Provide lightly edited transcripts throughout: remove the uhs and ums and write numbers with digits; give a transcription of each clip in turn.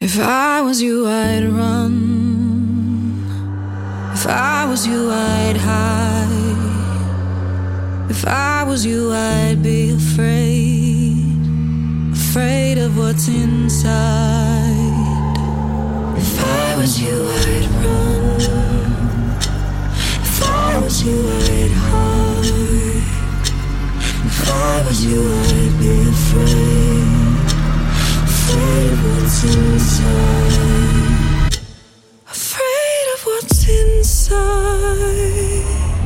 If I was you, I'd run. If I was you, I'd hide. If I was you, I'd be afraid. Afraid of what's inside. If I was you, I'd run. If I was you, I'd hide. If I was you, I'd be afraid. Afraid of what's inside. Afraid of what's inside.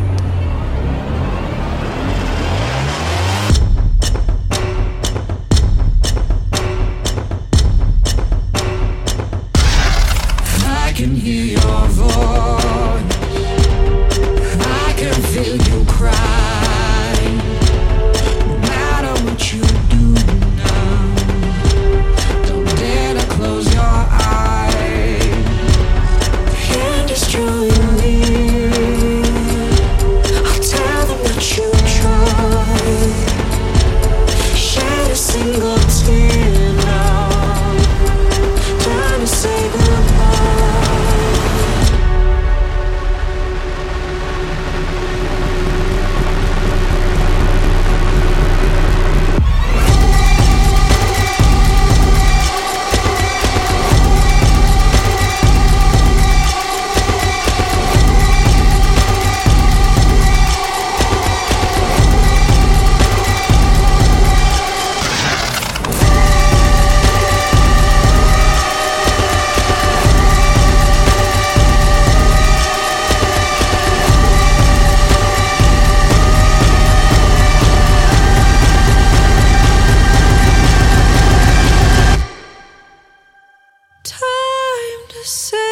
I can hear your voice. I can feel you cry. No matter what you do now, don't dare to close your eyes. You're destroying me. I'll tell them that you tried. Shed a single tear now. Time to say goodbye. Time to say